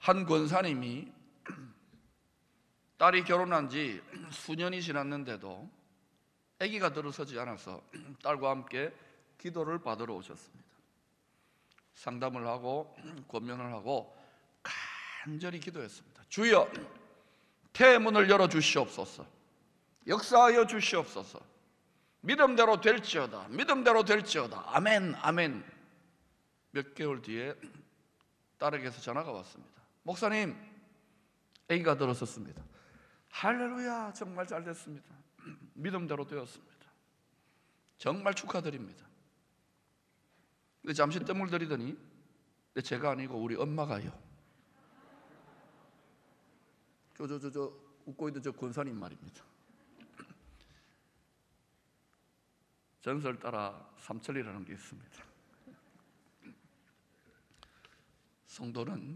한 권사님이 딸이 결혼한 지 수년이 지났는데도 아기가 들어서지 않아서 딸과 함께 기도를 받으러 오셨습니다. 상담을 하고 권면을 하고 간절히 기도했습니다. 주여, 태문을 열어주시옵소서. 역사하여 주시옵소서. 믿음대로 될지어다. 믿음대로 될지어다. 아멘, 아멘. 몇 개월 뒤에 딸에게서 전화가 왔습니다. 목사님, 아기가 들어섰습니다. 할렐루야, 정말 잘 됐습니다. 믿음대로 되었습니다. 정말 축하드립니다. 근데 잠시 뜸을 들이더니 제가 아니고 우리 엄마가요. 저 웃고 있는 저 권사님 말입니다. 전설 따라 삼천리라는 게 있습니다. 성도는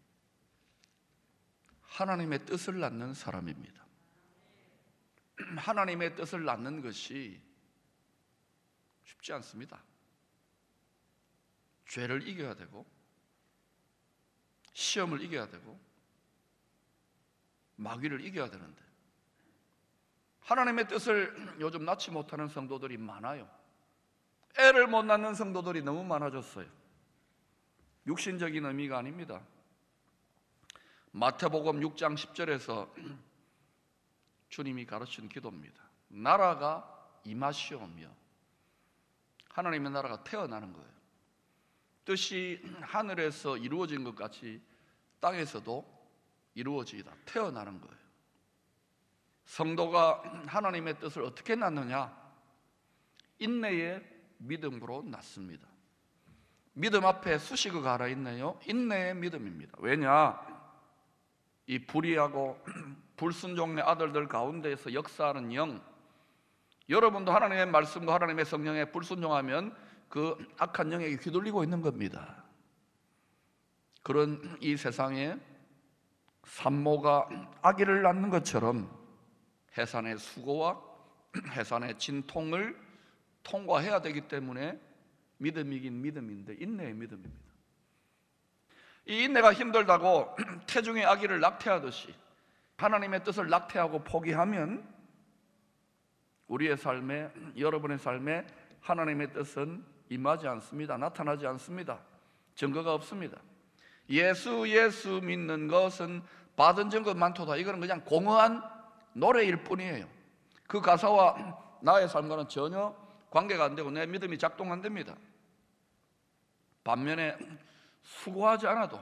하나님의 뜻을 낳는 사람입니다. 하나님의 뜻을 낳는 것이 쉽지 않습니다. 죄를 이겨야 되고 시험을 이겨야 되고 마귀를 이겨야 되는데 하나님의 뜻을 요즘 낳지 못하는 성도들이 많아요. 애를 못 낳는 성도들이 너무 많아졌어요. 육신적인 의미가 아닙니다. 마태복음 6장 10절에서 주님이 가르친 기도입니다. 나라가 임하시오며, 하나님의 나라가 태어나는 거예요. 뜻이 하늘에서 이루어진 것 같이 땅에서도 이루어지다, 태어나는 거예요. 성도가 하나님의 뜻을 어떻게 낳느냐? 인내의 믿음으로 낳습니다. 믿음 앞에 수식어가 하나 있네요. 인내의 믿음입니다. 왜냐? 이 불의하고 불순종의 아들들 가운데에서 역사하는 영, 여러분도 하나님의 말씀과 하나님의 성령에 불순종하면 그 악한 영에게 휘둘리고 있는 겁니다. 그런 이 세상에 산모가 아기를 낳는 것처럼 해산의 수고와 해산의 진통을 통과해야 되기 때문에 믿음이긴 믿음인데 인내의 믿음입니다. 이 인내가 힘들다고 태중의 아기를 낙태하듯이 하나님의 뜻을 낙태하고 포기하면 우리의 삶에, 여러분의 삶에 하나님의 뜻은 임하지 않습니다. 나타나지 않습니다. 증거가 없습니다. 예수 믿는 것은 받은 증거 많도다. 이거는 그냥 공허한 노래일 뿐이에요. 그 가사와 나의 삶과는 전혀 관계가 안 되고 내 믿음이 작동 안 됩니다. 반면에 수고하지 않아도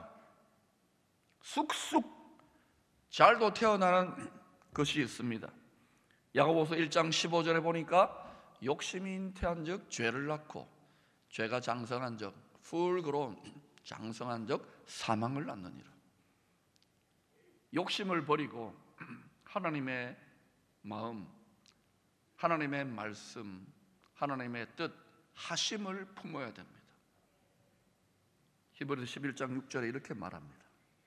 쑥쑥 잘도 태어나는 것이 있습니다. 야고보서 1장 15절에 보니까 욕심이 잉태한 적 죄를 낳고 죄가 장성한 적 풀그로운 장성한 적 사망을 낳느니라. 욕심을 버리고 하나님의 마음, 하나님의 말씀, 하나님의 뜻, 하심을 품어야 됩니다. 히브리서 11장 6절에 이렇게 말합니다.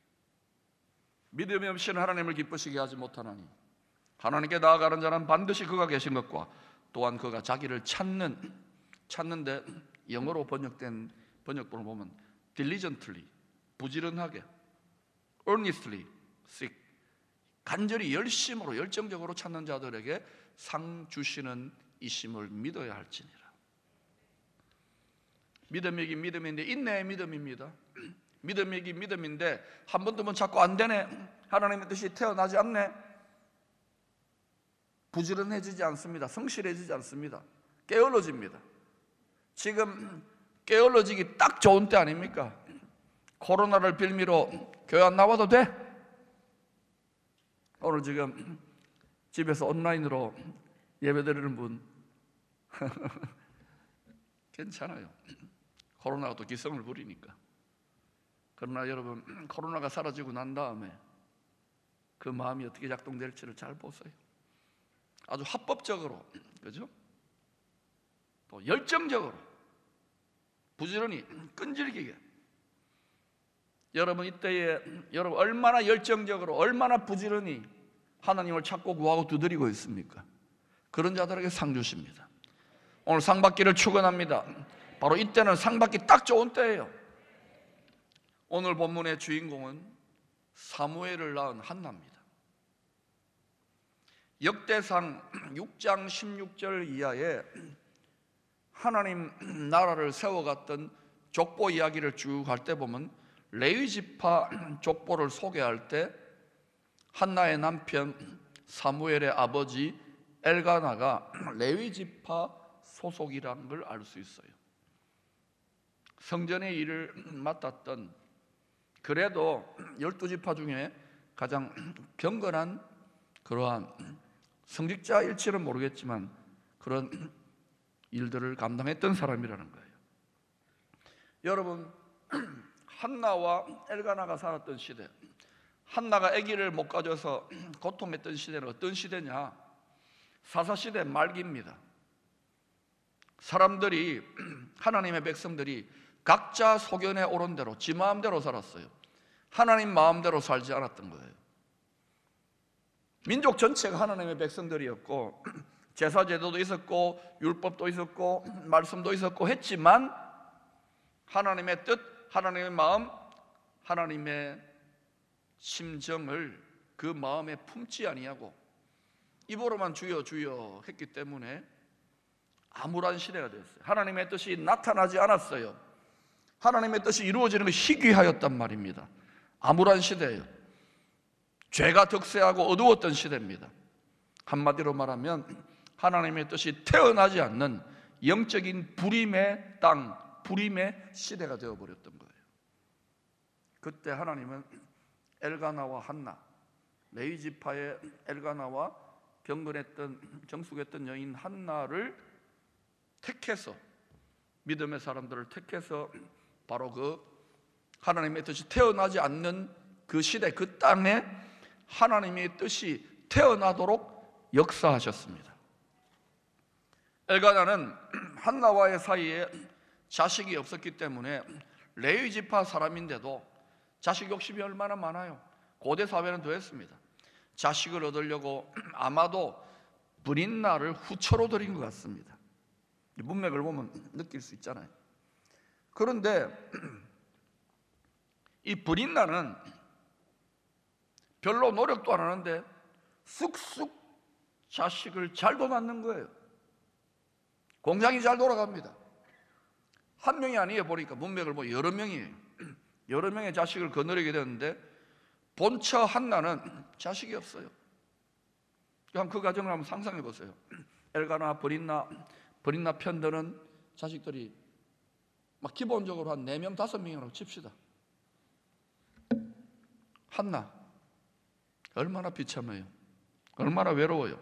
믿음이 없이는 하나님을 기쁘시게 하지 못하나니 하나님께 나아가는 자는 반드시 그가 계신 것과 또한 그가 자기를 찾는데 영어로 번역된 번역본을 보면 diligently, 부지런하게, earnestly seek, 간절히 열심으로 열정적으로 찾는 자들에게 상 주시는 이심을 믿어야 할지니라. 믿음이긴 믿음인데 인내의 믿음입니다. 믿음이긴 믿음인데 한 번 두 번 자꾸 안 되네, 하나님의 뜻이 태어나지 않네, 부지런해지지 않습니다. 성실해지지 않습니다. 게을러집니다. 지금 게을러지기 딱 좋은 때 아닙니까? 코로나를 빌미로 교회 안 나와도 돼? 오늘 지금 집에서 온라인으로 예배드리는 분 괜찮아요. 코로나가 또 기성을 부리니까. 그러나 여러분, 코로나가 사라지고 난 다음에 그 마음이 어떻게 작동될지를 잘 보세요. 아주 합법적으로, 그죠? 또 열정적으로, 부지런히, 끈질기게. 여러분 이때에 여러분 얼마나 열정적으로, 얼마나 부지런히 하나님을 찾고 구하고 두드리고 있습니까? 그런 자들에게 상 주십니다. 오늘 상 받기를 축원합니다. 바로 이때는 상 받기 딱 좋은 때예요. 오늘 본문의 주인공은 사무엘을 낳은 한나입니다. 역대상 6장 16절 이하에 하나님 나라를 세워갔던 족보 이야기를 쭉 할 때 보면 레위 지파 족보를 소개할 때 한나의 남편 사무엘의 아버지 엘가나가 레위 지파 소속이라는 걸 알 수 있어요. 성전의 일을 맡았던, 그래도 12지파 중에 가장 경건한 그러한 성직자일지는 모르겠지만 그런 일들을 감당했던 사람이라는 거예요. 여러분, 한나와 엘가나가 살았던 시대, 한나가 아기를 못 가져서 고통했던 시대는 어떤 시대냐? 사사시대 말기입니다. 사람들이, 하나님의 백성들이 각자 소견에 오른 대로 지 마음대로 살았어요. 하나님 마음대로 살지 않았던 거예요. 민족 전체가 하나님의 백성들이었고 제사제도도 있었고 율법도 있었고 말씀도 있었고 했지만 하나님의 뜻, 하나님의 마음, 하나님의 심정을 그 마음에 품지 아니하고 입으로만 주여 주여 했기 때문에 암울한 시대가 됐어요. 하나님의 뜻이 나타나지 않았어요. 하나님의 뜻이 이루어지는 것이 희귀하였단 말입니다. 암울한 시대예요. 죄가 득세하고 어두웠던 시대입니다. 한마디로 말하면 하나님의 뜻이 태어나지 않는 영적인 불임의 땅, 불임의 시대가 되어버렸던 거예요. 그때 하나님은 엘가나와 한나, 레위 지파의 엘가나와 경건했던, 정숙했던 여인 한나를 택해서, 믿음의 사람들을 택해서 바로 그 하나님의 뜻이 태어나지 않는 그 시대, 그 땅에 하나님의 뜻이 태어나도록 역사하셨습니다. 엘가나는 한나와의 사이에 자식이 없었기 때문에 레위 지파 사람인데도 자식 욕심이 얼마나 많아요. 고대 사회는 더했습니다. 자식을 얻으려고 아마도 브린나를 후처로 드린 것 같습니다. 문맥을 보면 느낄 수 있잖아요. 그런데 이 브린나는 별로 노력도 안 하는데 쑥쑥 자식을 잘도 낳는 거예요. 공장이 잘 돌아갑니다. 한 명이 아니에요. 보니까 문맥을 보면 여러 명이에요. 여러 명의 자식을 거느리게 되는데 본처 한나는 자식이 없어요. 그 과정을 한번 상상해 보세요. 엘가나, 브린나 편들은 자식들이 막 기본적으로 한 4명, 5명이라고 칩시다. 한나 얼마나 비참해요. 얼마나 외로워요.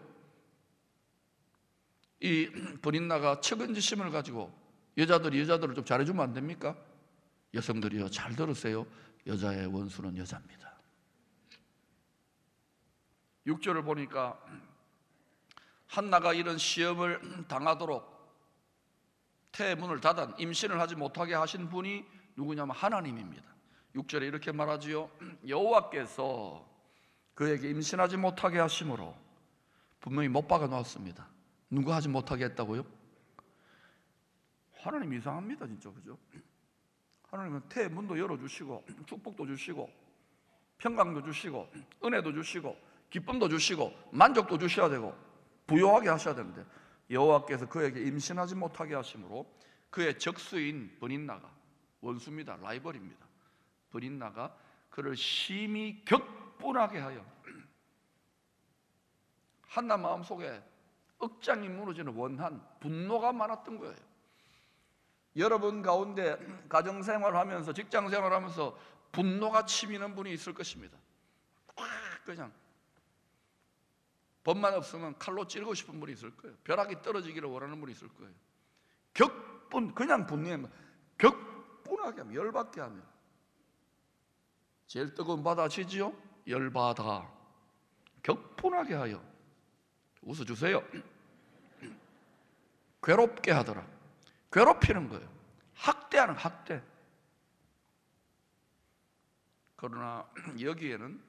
이 브린나가 측은지심을 가지고 여자들을 좀 잘해주면 안 됩니까? 여성들이요, 잘 들으세요. 여자의 원수는 여자입니다. 6절을 보니까 한나가 이런 시험을 당하도록 태의 문을 닫아 임신을 하지 못하게 하신 분이 누구냐면 하나님입니다. 6절에 이렇게 말하지요. 여호와께서 그에게 임신하지 못하게 하심으로, 분명히 못 박아 놓았습니다. 누가 하지 못하게 했다고요? 하나님 이상합니다, 진짜. 그죠? 하나님은 태의 문도 열어주시고 축복도 주시고 평강도 주시고 은혜도 주시고 기쁨도 주시고 만족도 주셔야 되고 부요하게 하셔야 되는데, 여호와께서 그에게 임신하지 못하게 하심으로 그의 적수인 브린나가, 원수입니다, 라이벌입니다, 브린나가 그를 심히 격분하게 하여 한나 마음속에 억장이 무너지는 원한, 분노가 많았던 거예요. 여러분 가운데 가정생활하면서, 직장생활하면서 분노가 치미는 분이 있을 것입니다. 그냥 법만 없으면 칼로 찌르고 싶은 분이 있을 거예요. 벼락이 떨어지기를 원하는 분이 있을 거예요. 격분, 그냥 분노하면, 격분하게 하면, 열받게 하면. 제일 뜨거운 바다 아시지요? 열바다. 격분하게 하여 웃어주세요. 괴롭게 하더라. 괴롭히는 거예요. 학대하는, 학대. 그러나 여기에는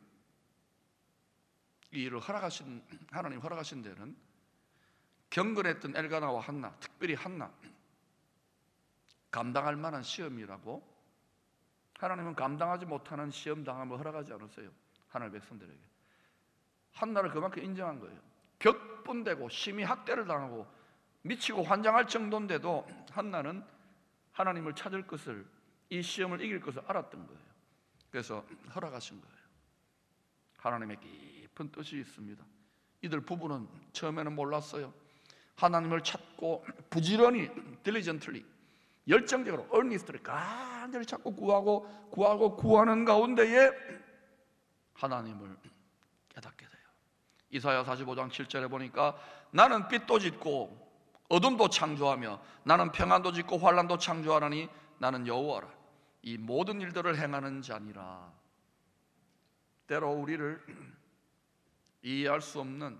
이 일을 허락하신, 하나님 허락하신 데는 경건했던 엘가나와 한나, 특별히 한나, 감당할 만한 시험이라고 하나님은 감당하지 못하는 시험 당함을 허락하지 않으세요. 하나님 백성들에게. 한나를 그만큼 인정한 거예요. 격분되고 심히 학대를 당하고 미치고 환장할 정도인데도 한나는 하나님을 찾을 것을, 이 시험을 이길 것을 알았던 거예요. 그래서 허락하신 거예요. 하나님의 깊은 뜻이 있습니다. 이들 부부는 처음에는 몰랐어요. 하나님을 찾고 부지런히 diligently, 열정적으로 earnestly 간절히 찾고 구하는 가운데에 하나님을 깨닫게 돼요. 이사야 45장 7절에 보니까 나는 빛도 짓고 어둠도 창조하며 나는 평안도 짓고 환난도 창조하나니 나는 여호와라. 이 모든 일들을 행하는 자니라. 때로 우리를 이해할 수 없는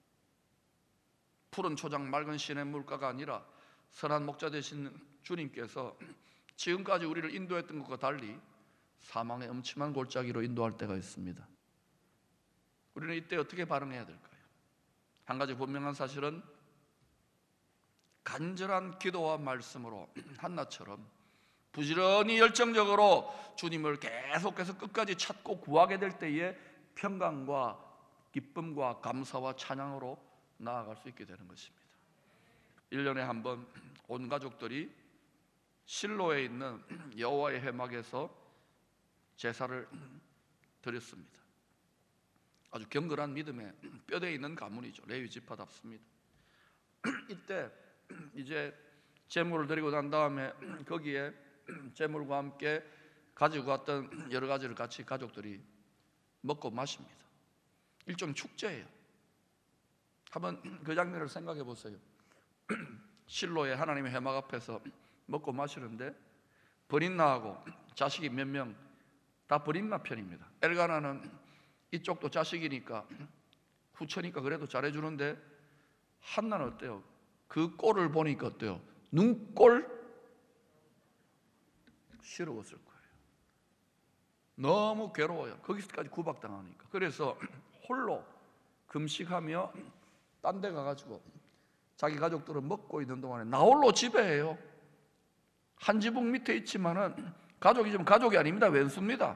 푸른 초장 맑은 시냇 물가가 아니라 선한 목자 되신 주님께서 지금까지 우리를 인도했던 것과 달리 사망의 음침한 골짜기로 인도할 때가 있습니다. 우리는 이때 어떻게 반응해야 될까요? 한 가지 분명한 사실은 간절한 기도와 말씀으로 한나처럼 부지런히 열정적으로 주님을 계속해서 끝까지 찾고 구하게 될 때에 평강과 기쁨과 감사와 찬양으로 나아갈 수 있게 되는 것입니다. 1년에 한 번 온 가족들이 실로에 있는 여호와의 회막에서 제사를 드렸습니다. 아주 경건한 믿음의 뼈대에 있는 가문이죠. 레위 지파답습니다. 이때 이제 제물을 드리고 난 다음에 거기에 제물과 함께 가지고 왔던 여러 가지를 같이 가족들이 먹고 마십니다. 일종의 축제예요. 한번 그 장면을 생각해 보세요. 실로의 하나님의 회막 앞에서 먹고 마시는데 버린나하고 자식이 몇 명 다 버린나 편입니다. 엘가나는 이쪽도 자식이니까 후처니까 그래도 잘해주는데 한나는 어때요? 그 꼴을 보니까 어때요? 눈꼴 싫어했을 거예요. 너무 괴로워요. 거기서까지 구박당하니까. 그래서 홀로 금식하며 딴 데 가가지고 자기 가족들은 먹고 있는 동안에 나홀로 지배해요. 한 지붕 밑에 있지만은 가족이지만 가족이 아닙니다. 왼수입니다.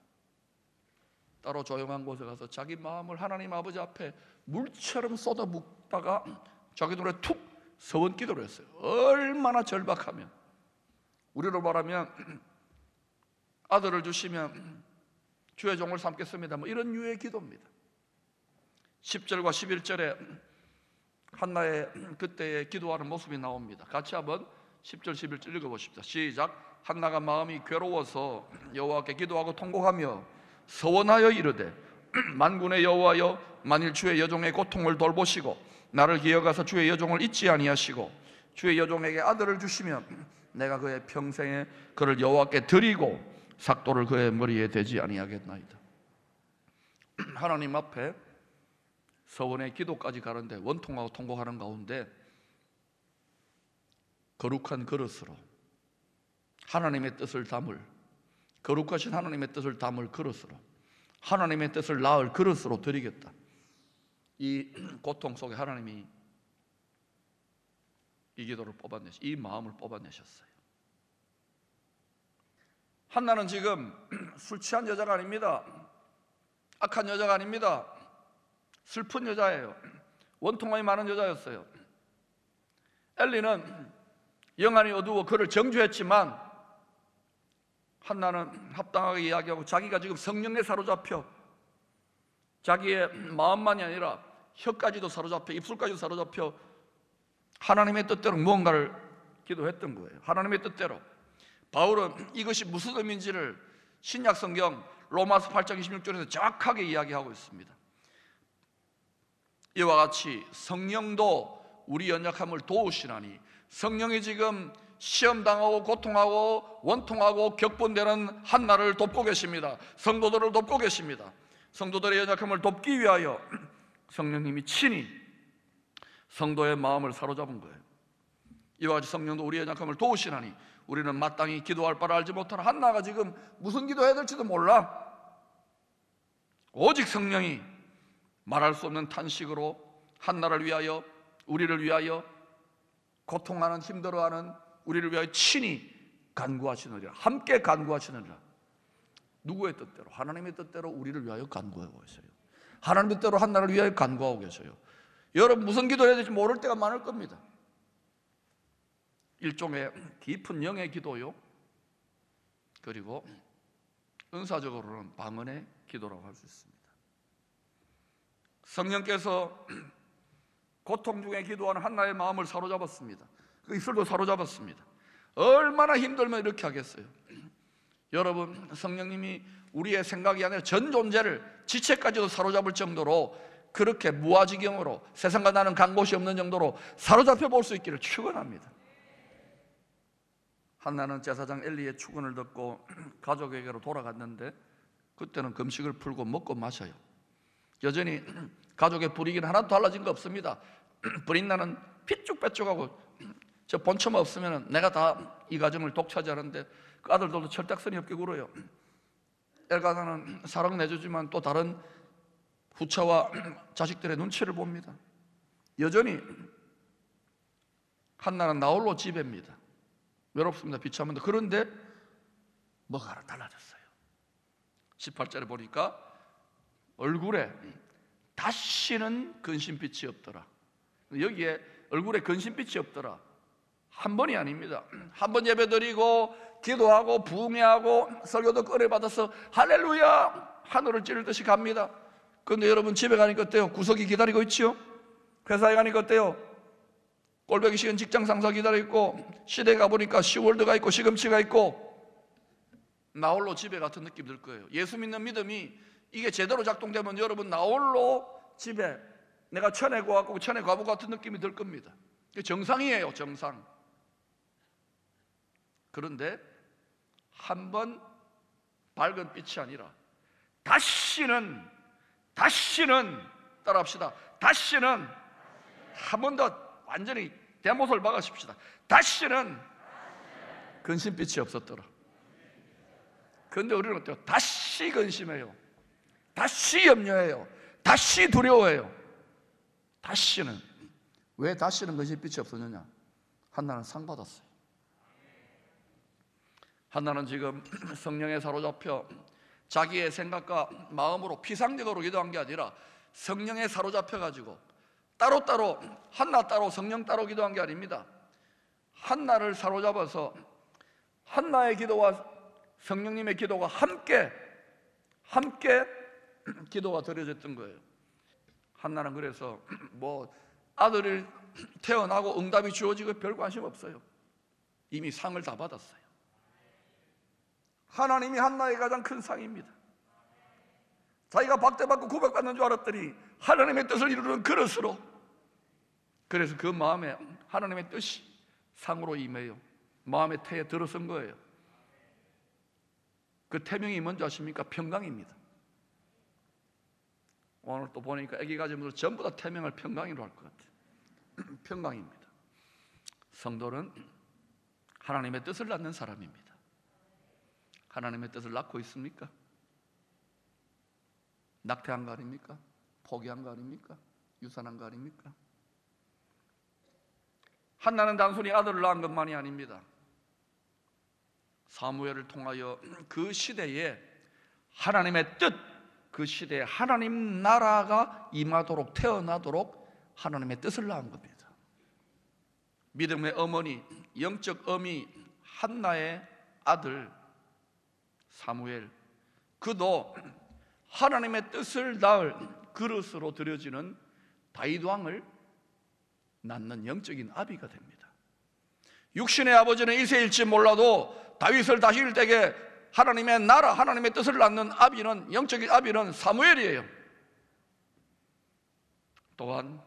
따로 조용한 곳에 가서 자기 마음을 하나님 아버지 앞에 물처럼 쏟아붓다가 자기 눈에 툭 서원 기도를 했어요. 얼마나 절박하면, 우리로 말하면 아들을 주시면 주의 종을 삼겠습니다, 뭐 이런 유의 기도입니다. 10절과 11절에 한나의 그때의 기도하는 모습이 나옵니다. 같이 한번 10절 11절 읽어보십시오. 시작. 한나가 마음이 괴로워서 여호와께 기도하고 통곡하며 서원하여 이르되 만군의 여호와여, 만일 주의 여종의 고통을 돌보시고 나를 기억하사 주의 여종을 잊지 아니하시고 주의 여종에게 아들을 주시면 내가 그의 평생에 그를 여호와께 드리고 삭도를 그의 머리에 대지 아니하겠나이다. 하나님 앞에 서원의 기도까지 가는데 원통하고 통곡하는 가운데 거룩한 그릇으로 하나님의 뜻을 담을, 거룩하신 하나님의 뜻을 담을 그릇으로, 하나님의 뜻을 낳을 그릇으로 드리겠다. 이 고통 속에 하나님이 이 기도를 이 마음을 뽑아내셨어요. 한나는 지금 술 취한 여자가 아닙니다. 악한 여자가 아닙니다. 슬픈 여자예요. 원통함이 많은 여자였어요. 엘리는 영안이 어두워 그를 정죄했지만 한나는 합당하게 이야기하고 자기가 지금 성령에 사로잡혀 자기의 마음만이 아니라 혀까지도 사로잡혀 입술까지도 사로잡혀 하나님의 뜻대로 무언가를 기도했던 거예요. 하나님의 뜻대로. 바울은 이것이 무슨 의미인지를 신약 성경 로마서 8장 26절에서 정확하게 이야기하고 있습니다. 이와 같이 성령도 우리 연약함을 도우시나니, 성령이 지금 시험당하고 고통하고 원통하고 격분되는 한나를 돕고 계십니다. 성도들을 돕고 계십니다. 성도들의 연약함을 돕기 위하여 성령님이 친히 성도의 마음을 사로잡은 거예요. 이와 같이 성령도 우리의 연약함을 도우시나니 우리는 마땅히 기도할 바를 알지 못하는 한나가 지금 무슨 기도해야 될지도 몰라. 오직 성령이 말할 수 없는 탄식으로 한나를 위하여, 우리를 위하여, 고통하는 힘들어하는 우리를 위하여 친히 간구하시느니라. 함께 간구하시느니라. 누구의 뜻대로? 하나님의 뜻대로 우리를 위하여 간구하고 계세요. 하나님의 뜻대로 한나를 위하여 간구하고 계세요. 여러분 무슨 기도를 해야 될지 모를 때가 많을 겁니다. 일종의 깊은 영의 기도요, 그리고 은사적으로는 방언의 기도라고 할 수 있습니다. 성령께서 고통 중에 기도하는 한나의 마음을 사로잡았습니다. 그 입술도 사로잡았습니다. 얼마나 힘들면 이렇게 하겠어요. 여러분, 성령님이 우리의 생각이 아니라 전 존재를, 지체까지도 사로잡을 정도로, 그렇게 무아지경으로, 세상과 나는 간 곳이 없는 정도로 사로잡혀 볼 수 있기를 축원합니다. 한나는 제사장 엘리의 축원을 듣고 가족에게로 돌아갔는데, 그때는 금식을 풀고 먹고 마셔요. 여전히 가족의 불이익은 하나도 달라진 거 없습니다. 불인 나는 삐쭉빼쭉하고, 저 본처만 없으면 내가 다 이 가정을 독차지하는데, 그 아들들도 철딱서니 없게 굴어요. 엘가나는 사랑 내주지만 또 다른 후처와 자식들의 눈치를 봅니다. 여전히 한나는 나홀로 지배입니다. 외롭습니다. 비참합니다. 그런데 뭐가 달라졌어요. 18절에 보니까 얼굴에 다시는 근심빛이 없더라. 여기에 얼굴에 근심빛이 없더라, 한 번이 아닙니다. 한 번 예배드리고 기도하고 부흥회하고 설교도 꺼내받아서 할렐루야 하늘을 찌를 듯이 갑니다. 그런데 여러분 집에 가니까 어때요? 구석이 기다리고 있지요? 회사에 가니까 어때요? 꼴보기 싫은 직장 상사 기다리고 있고, 시대에 가보니까 시월드가 있고 시금치가 있고, 나홀로 집에 같은 느낌 들 거예요. 예수 믿는 믿음이 이게 제대로 작동되면 여러분 나홀로 집에, 내가 천에 가고 천에 가보 같은 느낌이 들 겁니다. 정상이에요, 정상. 그런데 한 번 밝은 빛이 아니라 다시는 따라합시다. 다시는, 한 번 더 완전히 대못을 박으십시다. 다시는 근심빛이 없었더라. 그런데 우리는 어때요? 다시 근심해요. 다시 염려해요. 다시 두려워해요. 다시는. 왜 다시는 근심빛이 없었느냐? 한나는 상 받았어요. 한나는 지금 성령에 사로잡혀 자기의 생각과 마음으로 피상적으로 기도한 게 아니라 성령에 사로잡혀가지고 따로따로, 한나 따로 성령 따로 기도한 게 아닙니다. 한나를 사로잡아서 한나의 기도와 성령님의 기도가 함께 기도가 드려졌던 거예요. 한나는 그래서 뭐 아들이 태어나고 응답이 주어지고 별 관심 없어요. 이미 상을 다 받았어요. 하나님이 한나의 가장 큰 상입니다. 자기가 박대받고 구박받는 줄 알았더니 하나님의 뜻을 이루는 그릇으로, 그래서 그 마음에 하나님의 뜻이 상으로 임해요. 마음의 태에 들어선 거예요. 그 태명이 뭔지 아십니까? 평강입니다. 오늘 또 보니까 아기 가진 분들 전부 다 태명을 평강이로 할 것 같아요. 평강입니다. 성도는 하나님의 뜻을 낳는 사람입니다. 하나님의 뜻을 낳고 있습니까? 낙태한 거 아닙니까? 포기한 거 아닙니까? 유산한 거 아닙니까? 한나는 단순히 아들을 낳은 것만이 아닙니다. 사무엘을 통하여 그 시대에 하나님의 뜻, 그 시대에 하나님 나라가 임하도록, 태어나도록 하나님의 뜻을 낳은 겁니다. 믿음의 어머니, 영적 어미 한나의 아들 사무엘, 그도 하나님의 뜻을 낳을 그릇으로 드려지는 다윗 왕을 낳는 영적인 아비가 됩니다. 육신의 아버지는 이새일지 몰라도 다윗을 다스릴 때에 하나님의 나라, 하나님의 뜻을 낳는 아비는, 영적인 아비는 사무엘이에요. 또한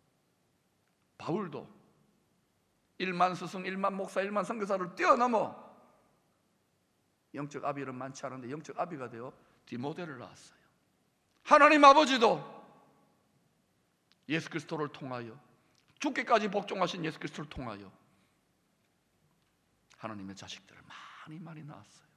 바울도 1만 스승, 1만 목사, 1만 선교사를 뛰어넘어 영적 아비는 많지 않은데 영적 아비가 되어 디모데를 낳았어요. 하나님 아버지도 예수 그리스도를 통하여, 죽기까지 복종하신 예수 그리스도를 통하여 하나님의 자식들을 많이 낳았어요.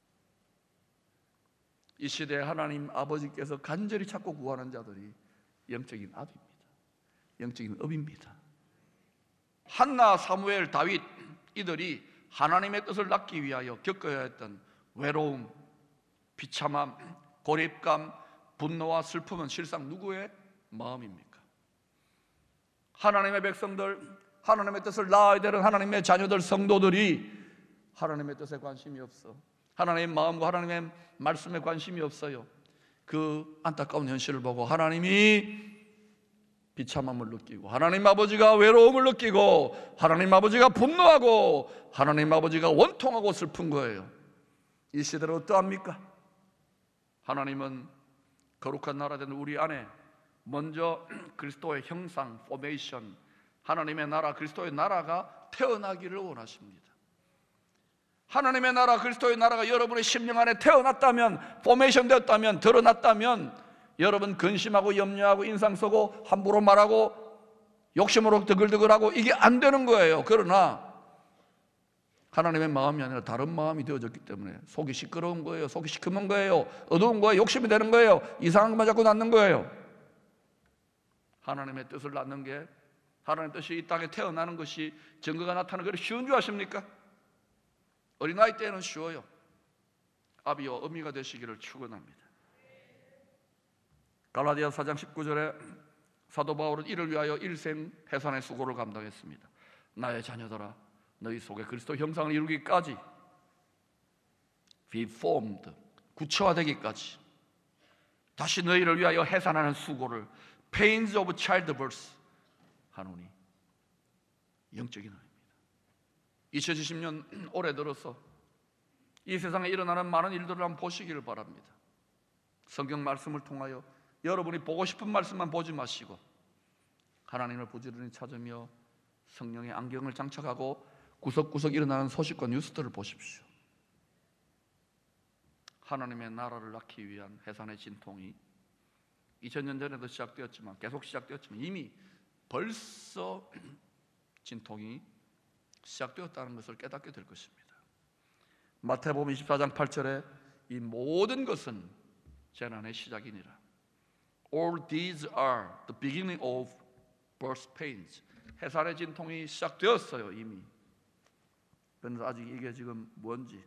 이 시대에 하나님 아버지께서 간절히 찾고 구하는 자들이 영적인 아비입니다. 영적인 업입니다. 한나, 사무엘, 다윗, 이들이 하나님의 뜻을 낳기 위하여 겪어야 했던 외로움, 비참함, 고립감, 분노와 슬픔은 실상 누구의 마음입니까? 하나님의 백성들, 하나님의 뜻을 나아야 되는 하나님의 자녀들, 성도들이 하나님의 뜻에 관심이 없어. 하나님의 마음과 하나님의 말씀에 관심이 없어요. 그 안타까운 현실을 보고 하나님이 비참함을 느끼고, 하나님 아버지가 외로움을 느끼고, 하나님 아버지가 분노하고, 하나님 아버지가 원통하고 슬픈 거예요. 이 시대는 어떠합니까? 하나님은 거룩한 나라 된 우리 안에 먼저 그리스도의 형상, 포메이션, 하나님의 나라, 그리스도의 나라가 태어나기를 원하십니다. 하나님의 나라, 그리스도의 나라가 여러분의 심령 안에 태어났다면, 포메이션 되었다면, 드러났다면, 여러분 근심하고 염려하고 인상 쓰고 함부로 말하고 욕심으로 드글드글하고 이게 안 되는 거예요. 그러나 하나님의 마음이 아니라 다른 마음이 되어졌기 때문에 속이 시끄러운 거예요. 속이 시커먼 거예요. 어두운 거예요. 욕심이 되는 거예요. 이상한 것만 자꾸 낳는 거예요. 하나님의 뜻을 낳는 게, 하나님의 뜻이 이 땅에 태어나는 것이 증거가 나타나는 게 쉬운 줄 아십니까? 어린아이 때는 쉬워요. 아비와 어미가 되시기를 축원합니다. 갈라디아 4장 19절에 사도 바울은 이를 위하여 일생 해산의 수고를 감당했습니다. 나의 자녀들아, 너희 속에 그리스도 형상을 이루기까지, be formed, 구체화되기까지 다시 너희를 위하여 해산하는 수고를, pains of childbirth 하노니. 영적인 의미입니다. 2020년 올해 들어서 이 세상에 일어나는 많은 일들을 한번 보시기를 바랍니다. 성경 말씀을 통하여 여러분이 보고 싶은 말씀만 보지 마시고 하나님을 부지런히 찾으며 성령의 안경을 장착하고 구석구석 일어나는 소식과 뉴스들을 보십시오. 하나님의 나라를 낳기 위한 해산의 진통이 2000년 전에도 시작되었지만, 계속 시작되었지만, 이미 벌써 진통이 시작되었다는 것을 깨닫게 될 것입니다. 마태복음 24장 8절에 이 모든 것은 재난의 시작이니라. All these are the beginning of birth pains. 해산의 진통이 시작되었어요, 이미. 그런데 아직 이게 지금 뭔지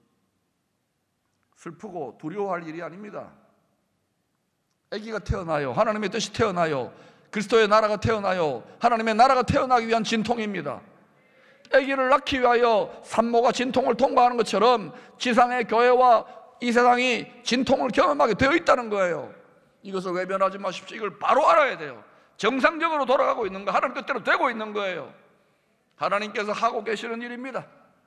슬프고 두려워할 일이 아닙니다. 아기가 태어나요. 하나님의 뜻이 태어나요. 그리스도의 나라가 태어나요. 하나님의 나라가 태어나기 위한 진통입니다. 아기를 낳기 위하여 산모가 진통을 통과하는 것처럼 지상의 교회와 이 세상이 진통을 경험하게 되어 있다는 거예요. 이것을 외면하지 마십시오. 이걸 바로 알아야 돼요. 정상적으로 돌아가고 있는 거, 하나님 뜻대로 되고 있는 거예요. 하나님께서 하고 계시는 일입니다.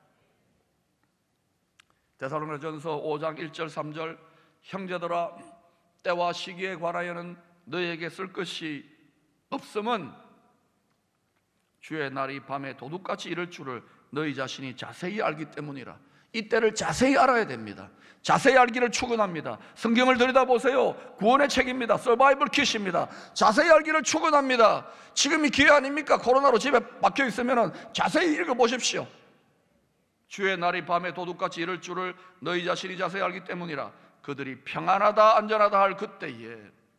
데살로니가전서 5장 1절 3절 형제들아, 때와 시기에 관하여는 너희에게 쓸 것이 없음은 주의 날이 밤에 도둑같이 이를 줄을 너희 자신이 자세히 알기 때문이라. 이 때를 자세히 알아야 됩니다. 자세히 알기를 축원합니다. 성경을 들여다보세요. 구원의 책입니다. 서바이벌 킷입니다. 자세히 알기를 축원합니다. 지금이 기회 아닙니까? 코로나로 집에 막혀 있으면 자세히 읽어보십시오. 주의 날이 밤에 도둑같이 이를 줄을 너희 자신이 자세히 알기 때문이라. 그들이 평안하다 안전하다 할 그때에,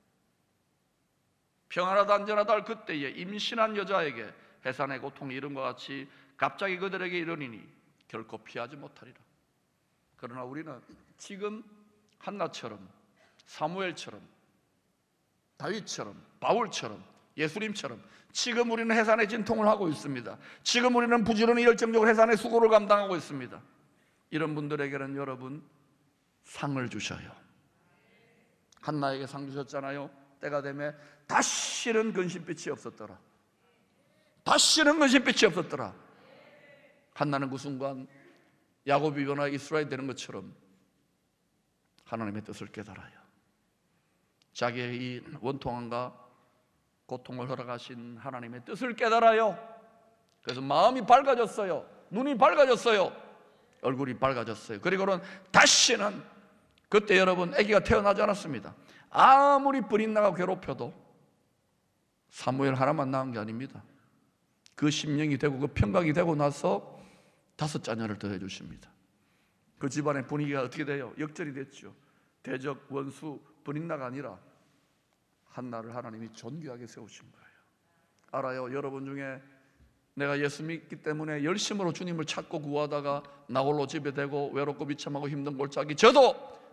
평안하다 안전하다 할 그때에 임신한 여자에게 해산의 고통이 이른과 같이 갑자기 그들에게 이르니니 결코 피하지 못하리라. 그러나 우리는 지금 한나처럼, 사무엘처럼, 다윗처럼, 바울처럼, 예수님처럼 지금 우리는 해산의 진통을 하고 있습니다. 지금 우리는 부지런히 열정적으로 해산의 수고를 감당하고 있습니다. 이런 분들에게는 여러분 상을 주셔요. 한나에게 상 주셨잖아요. 때가 되면 다시는 근심빛이 없었더라. 다시는 근심빛이 없었더라. 한나는 그 순간 야곱이 변화 이스라엘 되는 것처럼 하나님의 뜻을 깨달아요. 자기의 이 원통함과 고통을 허락하신 하나님의 뜻을 깨달아요. 그래서 마음이 밝아졌어요. 눈이 밝아졌어요. 얼굴이 밝아졌어요. 그리고는 다시는, 그때 여러분 아기가 태어나지 않았습니다. 아무리 브린나가 괴롭혀도 사무엘 하나만 낳은 게 아닙니다. 그 심령이 되고 그 평강이 되고 나서 5 자녀를 더해 주십니다. 그 집안의 분위기가 어떻게 돼요? 역전이 됐죠. 대적 원수 브린나가 아니라 한나를 하나님이 존귀하게 세우신 거예요. 알아요? 여러분 중에 내가 예수 믿기 때문에 열심으로 주님을 찾고 구하다가 나홀로 집에 되고 외롭고 비참하고 힘든 골짜기, 저도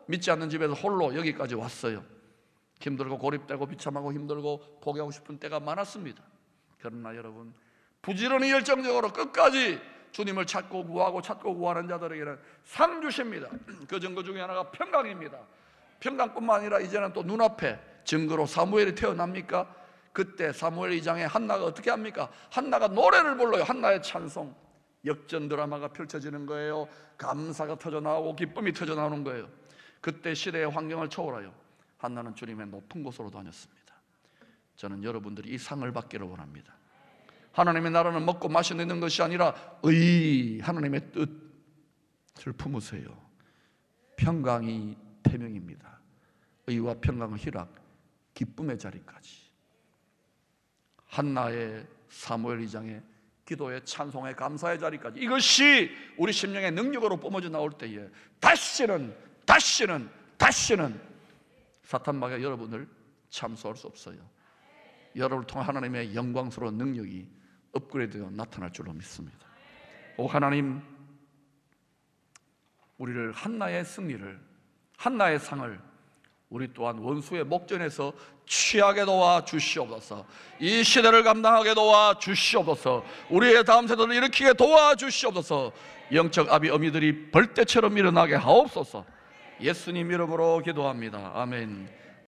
믿지 않는 집에서 홀로 여기까지 왔어요. 힘들고 고립되고 비참하고 힘들고 포기하고 싶은 때가 많았습니다. 그러나 여러분, 부지런히 열정적으로 끝까지 주님을 찾고 구하는 자들에게는 상 주십니다. 그 증거 중에 하나가 평강입니다. 평강뿐만 아니라 이제는 또 눈앞에 증거로 사무엘이 태어납니까? 그때 사무엘 2장에 한나가 어떻게 합니까? 한나가 노래를 불러요. 한나의 찬송. 역전 드라마가 펼쳐지는 거예요. 감사가 터져나오고 기쁨이 터져나오는 거예요. 그때 시대의 환경을 초월하여 한나는 주님의 높은 곳으로 다녔습니다. 저는 여러분들이 이 상을 받기를 원합니다. 하나님의 나라는 먹고 마시는 것이 아니라 하나님의 뜻을 품으세요. 평강이 태명입니다. 의와 평강의 희락, 기쁨의 자리까지. 한나의 사무엘 2장의 기도의 찬송의 감사의 자리까지, 이것이 우리 심령의 능력으로 뿜어져 나올 때에 다시는 사탄마귀가 여러분을 참수할 수 없어요. 여러분을 통해 하나님의 영광스러운 능력이 업그레이드되어 나타날 줄로 믿습니다. 오 하나님, 우리를 한나의 승리를, 한나의 상을 우리 또한 원수의 목전에서 취하게 도와 주시옵소서. 이 시대를 감당하게 도와 주시옵소서. 우리의 다음 세대를 일으키게 도와 주시옵소서. 영적 아비 어미들이 벌떼처럼 일어나게 하옵소서. 예수님 이름으로 기도합니다. 아멘.